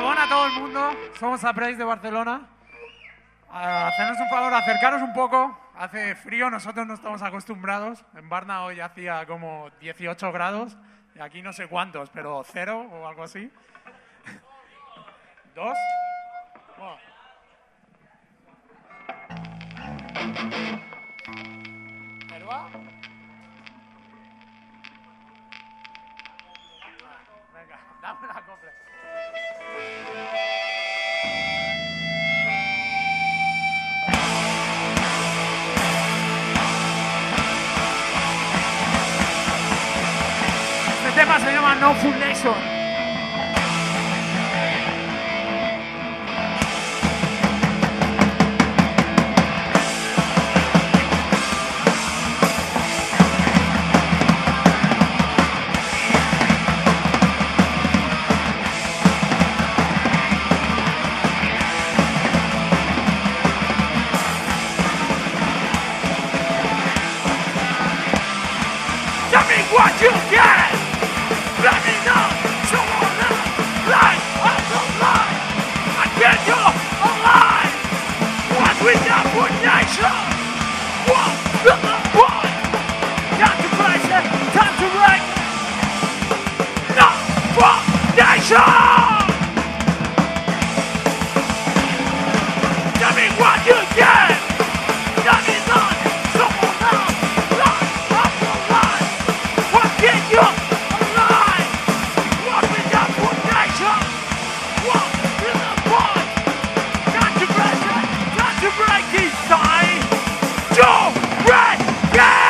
Gabón a todo el mundo, somos Apreix de Barcelona. Hacernos un favor, acercaros un poco. Hace frío, nosotros no estamos acostumbrados. En Varna hoy hacía como 18 grados. Y aquí no sé cuántos, pero 0 o algo así. 2. Bueno. ¿Herba? Venga, dame la copla. Este tema se llama No Full Nation. What you get? Let me know. Someone else, life after life. I get you alive. What we got for nation? What the point? Time to place it, time to wreck. No for nation. Tell me what you get. Let me know. Someone else, life after life. Get you alive! What we got for nation? What is the point? Got to break it! Got to break this time! To break it!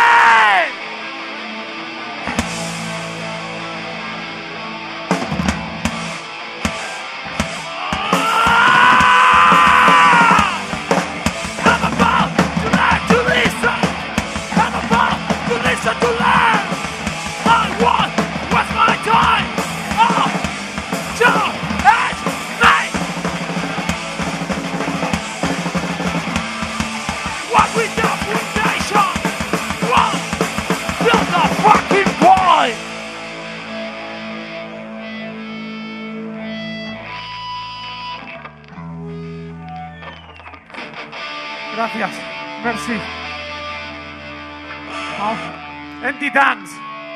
I'm about to learn to listen! I'm about to listen to learn! I want what's my time? Oh, to edge me. What we do with nation? What? Build the fucking point. Gracias. Merci. Oh. Empty tanks.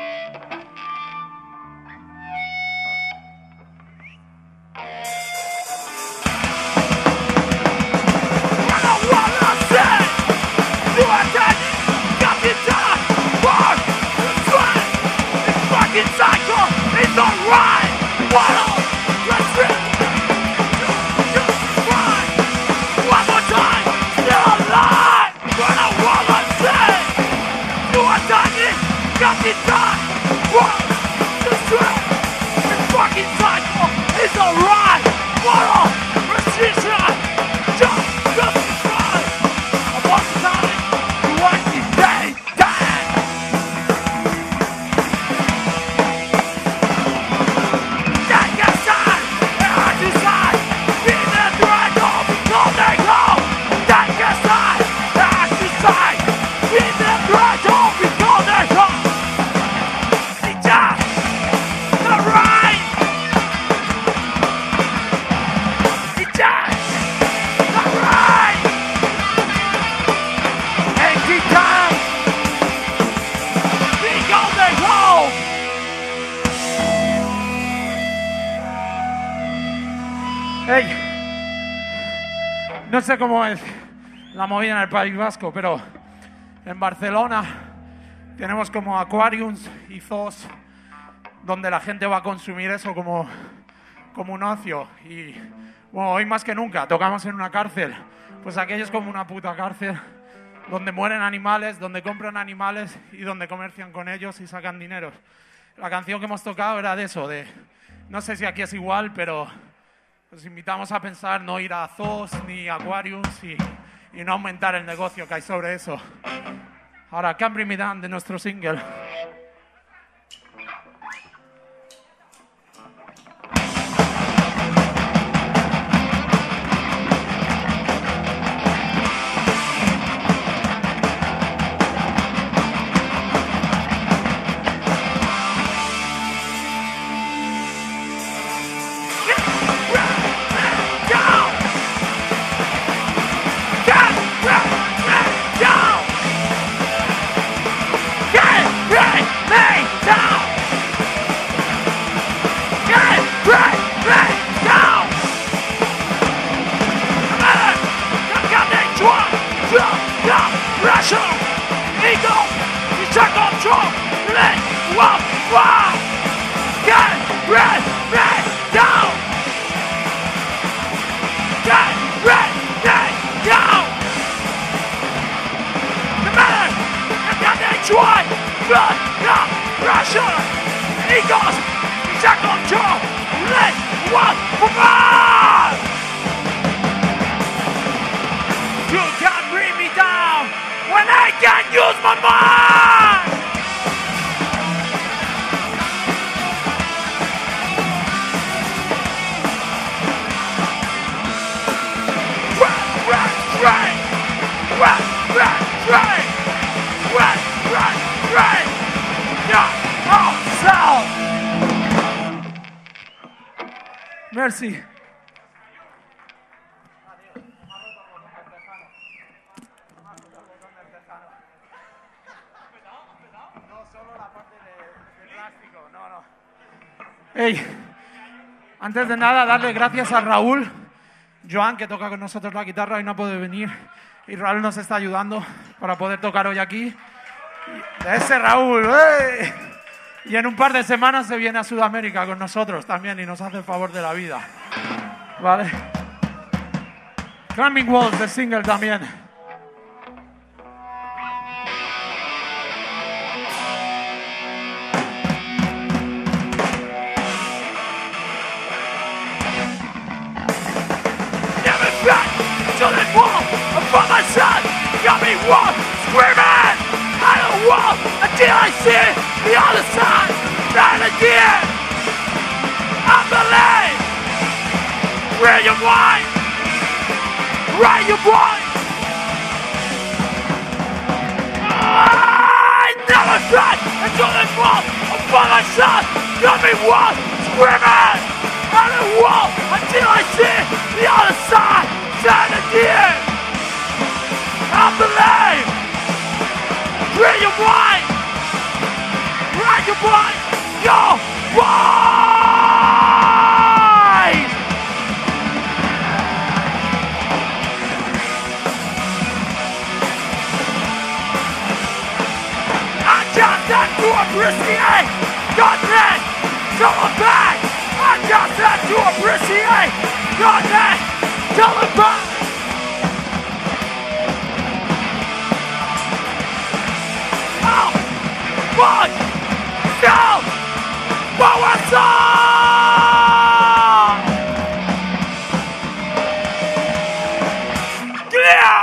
Hey, no sé cómo es la movida en el País Vasco, pero en Barcelona tenemos como aquariums y zoos donde la gente va a consumir eso como un ocio. Y bueno, hoy más que nunca tocamos en una cárcel, pues aquello es como una puta cárcel donde mueren animales, donde compran animales y donde comercian con ellos y sacan dinero. La canción que hemos tocado era de eso, no sé si aquí es igual, pero os invitamos a pensar no ir a zoos ni aquariums y no aumentar el negocio que hay sobre eso. Ahora, Can't Bring Me Down de nuestro single. lose my mind. Right. Merci. Hey, antes de nada, darle gracias a Raúl, Joan, que toca con nosotros la guitarra y no puede venir. Y Raúl nos está ayudando para poder tocar hoy aquí. Ese Raúl, ¡eh! Y en un par de semanas se viene a Sudamérica con nosotros también y nos hace el favor de la vida. ¿Vale? Climbing Walls, de single también. To the wall, above my son, got me wall, screaming at the wall until I see the other side. And again, I believe. Where you blind, right you blind. I never tried until the wall, above my son, got me wall, screaming at the wall until I see the other side. Turn again, I believe. Where you blind, right you blind, you're blind. I just had to appreciate goodness, so I'm back. I just had to appreciate goodness. Tell them back! Oh! What? Still! Power song! Clear!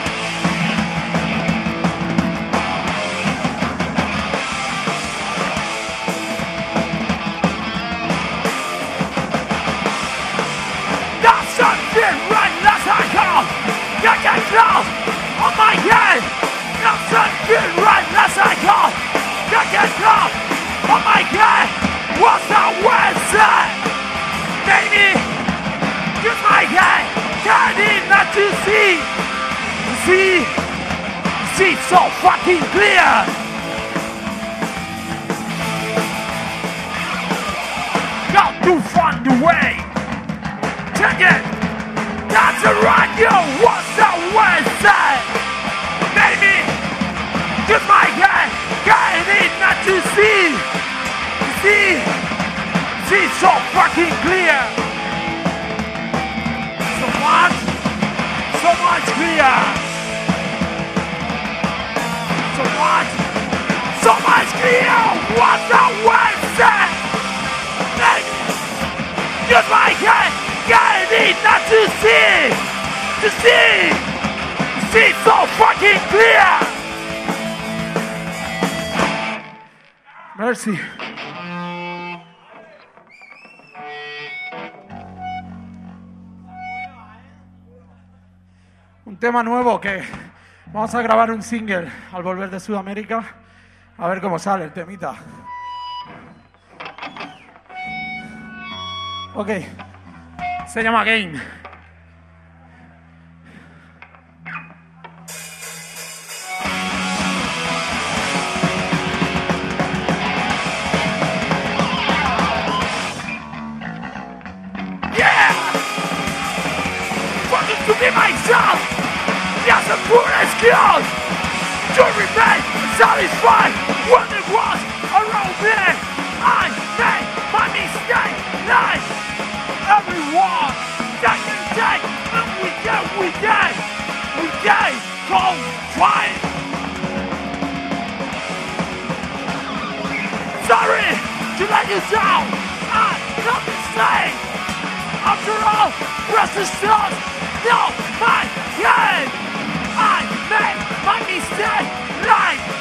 Get close on my head. Nothing good right as I go. Get close on my head. What's that word said? Baby, use my head. Can't even not to see. See so fucking clear. Got to find the way. Check it. That's around you, what's that word said? Baby, just my head, can't even not to see. See so fucking clear. So much clear. So much clear, what's that word said? Baby, just my head. I need not to see so fucking clear. Merci. Un tema nuevo que vamos a grabar un single al volver de Sudamérica. A ver cómo sale el temita. Ok. Se llama Game. Yeah! Fucking to be myself! Just a poor excuse! To remain satisfied when it was around me! I made my mistake! Life! Everyone that you take, and we don't try. Sorry to let you down, I'm not mistaken. After all, resistance, no, my head. I made my mistake, life.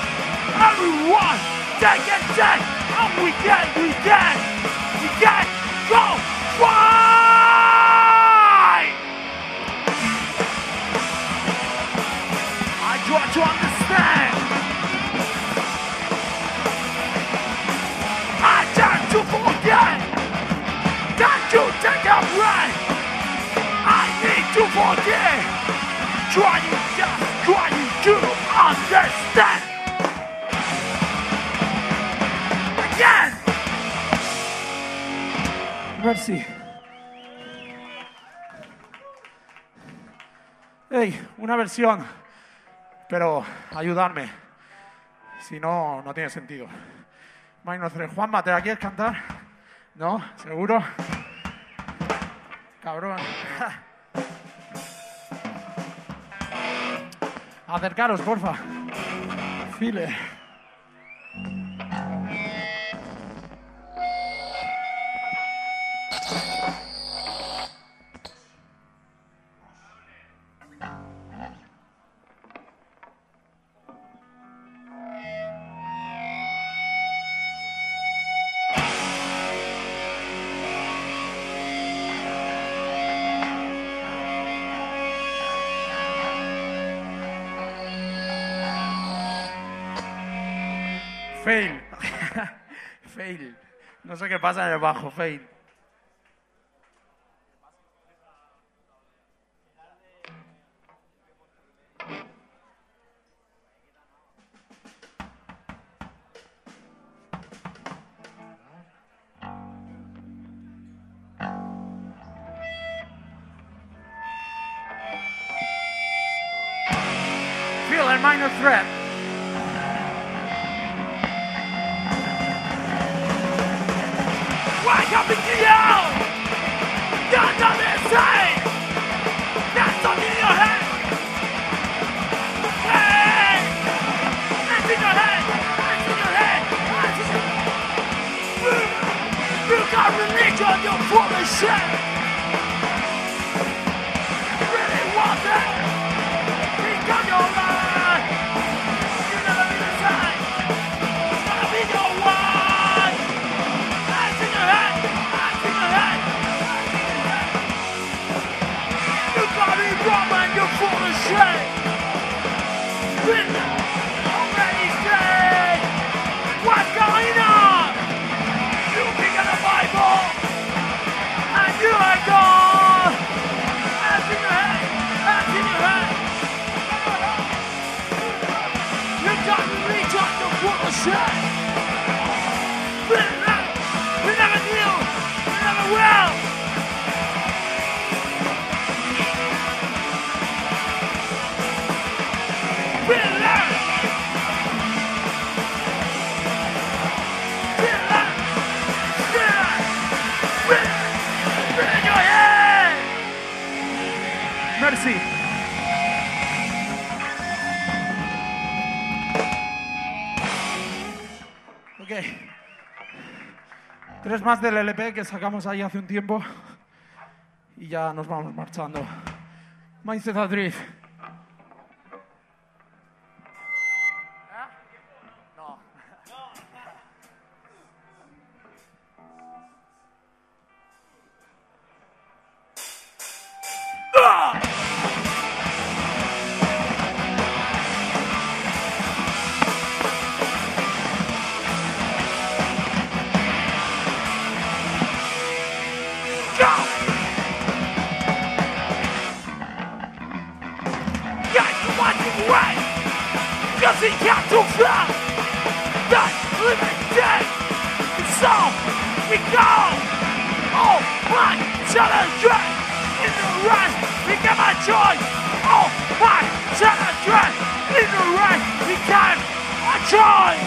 to understand. I tend to forget that you take a breath. I need to forget. Trying to understand. Again. Merci. Hey, una versión, pero ayudarme. Si no, no tiene sentido. Minor Threat. Juanma, ¿te la quieres cantar? ¿No? ¿Seguro? Cabrón. Acercaros, porfa. File. Fail. Fail. No sé qué pasa en el bajo. Fail. Feel a Minor Threat. Wake up in the out! You're not insane! There's something in your head! Hey! Hands in your head! Hands in your head! Hands in your head! You got religion, you're full of shit! You really want it? Become your life! You'll never be the same! It's gonna be your one! You're full of shit. Been already said. What's going on? You pick up the Bible and you are gone. Hands in your head. Hands in your head. You got to reach out. You're full of shit. We never knew. We never will. Merci. Ok. 3 más del LP que sacamos ahí hace un tiempo y ya nos vamos marchando. Mindset Adrift. He got too far. That living dead. So we go. Oh my children in the rest. Became my choice. Oh my children in the rest. Became a choice.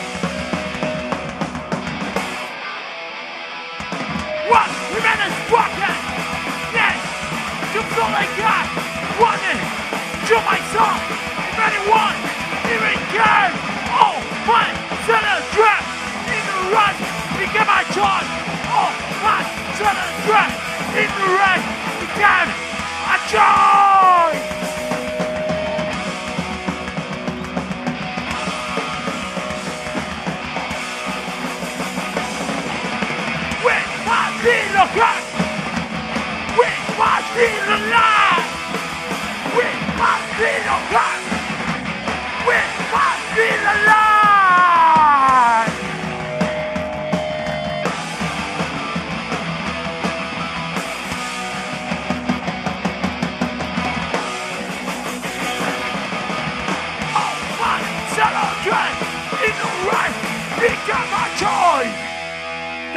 What remains broken? Yes, you feel like God. Wanted to myself. If anyone. Even can, oh my, set a dress in the rush, became my choice. Oh my, set a dress in the rush, became a choice.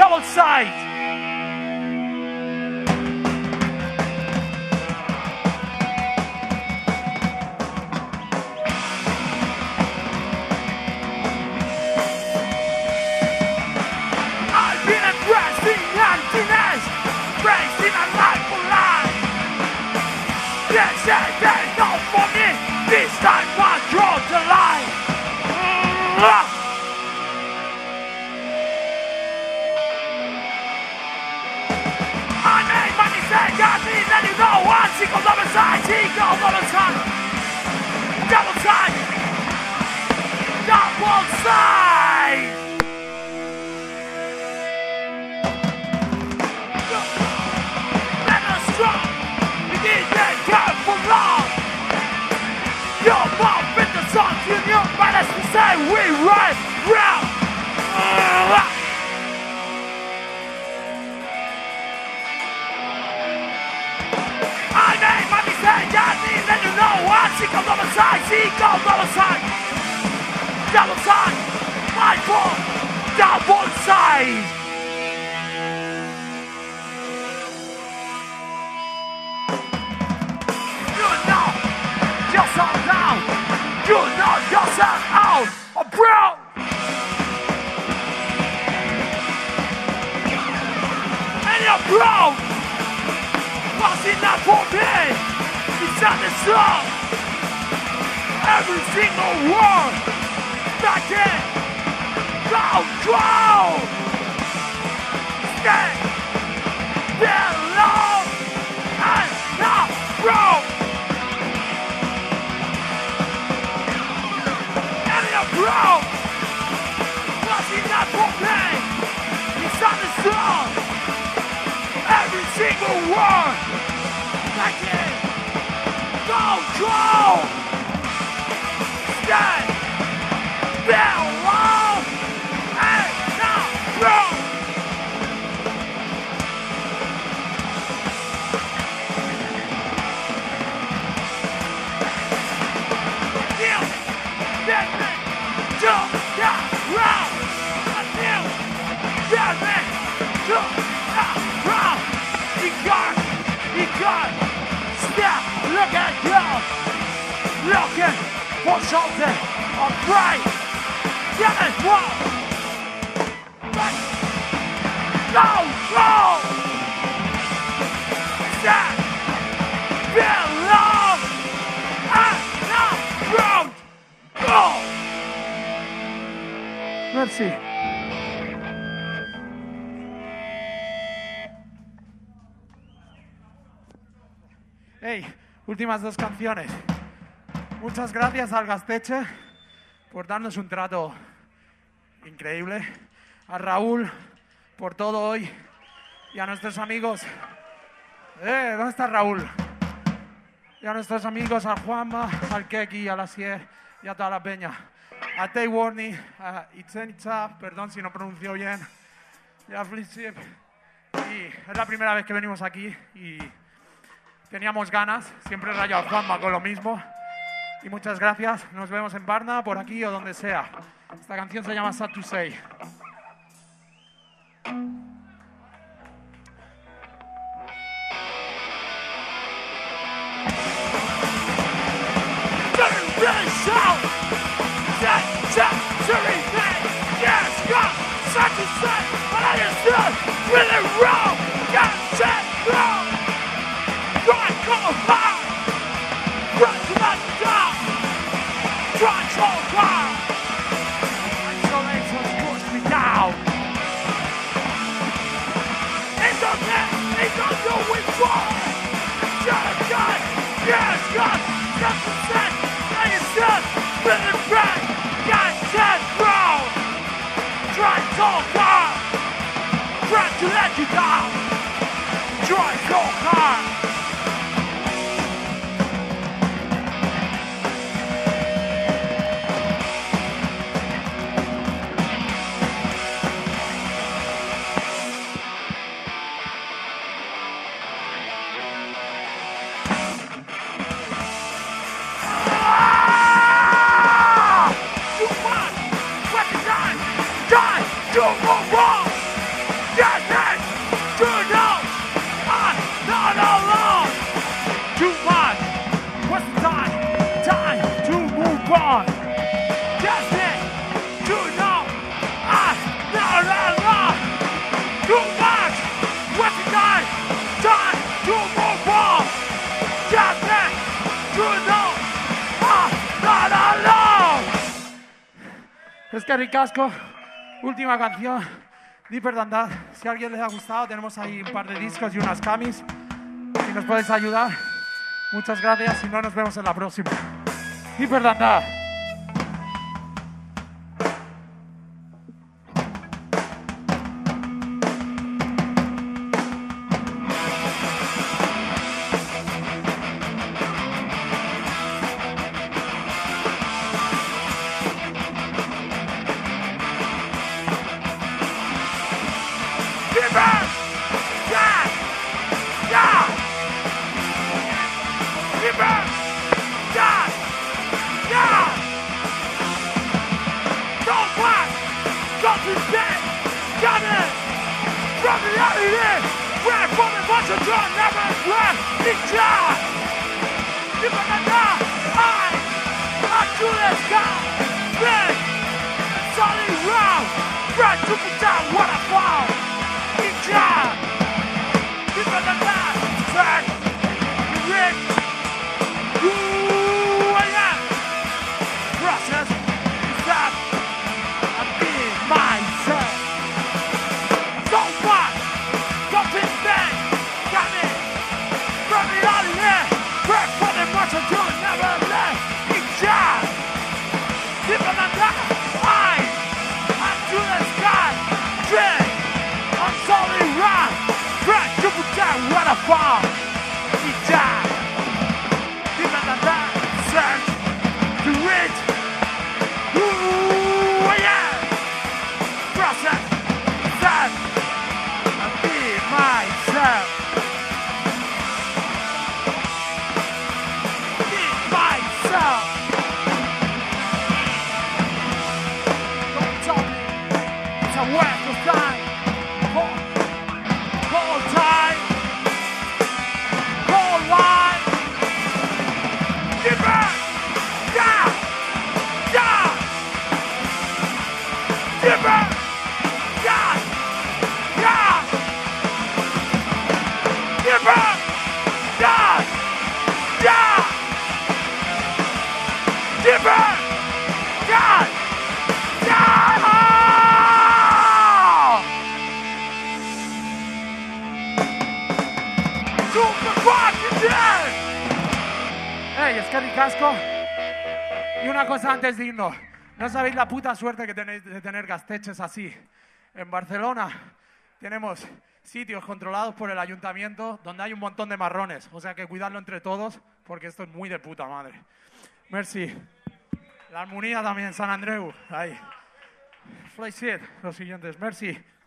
double side. I've been impressed in emptiness, raised in a life for life. They say there's no for me, this time I draw the line. I made my mistake, I need let you know. One single double side, single double side. Double side. Double side. Let us strong. We need that time for long. Your mouth in the sun, in your mind as we say we right round. I made my mistake, I need let you know. One single double side, single double side. Double side, my fault, double side. You know yourself down, you know yourself out, bro. And you're broke. Was enough for me, it's understood. Every single word, back in, go, stay, below, and not broke. And you're broke, was enough for me, it's understood. Every single word, back in, go, stay, below, and not broke. Kneel, get me to the ground. Kneel, get me to the ground. He got, step, look at you, looking for something, alright, get it, one, right, go, step, below, and not road, go. Merci. Hey, últimas dos canciones. Muchas gracias al Gasteche por darnos un trato increíble. A Raúl por todo hoy. Y a nuestros amigos. ¿Dónde está Raúl? Y a nuestros amigos, a Juanma, al Keki, a la Sier y a toda la peña. A Tay Warney, a Itzenitza, perdón si no pronuncio bien. Y a Flipsip. Y es la primera vez que venimos aquí y teníamos ganas, siempre he rayado a Juanma con lo mismo. Y muchas gracias, nos vemos en Varna, por aquí o donde sea. Esta canción se llama Sad to Say. To let you down, try so hard. Die, do more wrong. Die. Es que ricasco, última canción, Deeper Than That. Si a alguien les ha gustado, tenemos ahí un par de discos y unas camis. Si nos podéis ayudar, muchas gracias. Si no, nos vemos en la próxima. Deeper Than That. Y una cosa antes de irnos, no sabéis la puta suerte que tenéis de tener Gasteches así. En Barcelona tenemos sitios controlados por el ayuntamiento donde hay un montón de marrones, o sea que cuidadlo entre todos porque esto es muy de puta madre. Merci. La Armonía también, San Andreu, ahí. Fly Shit, los siguientes, merci.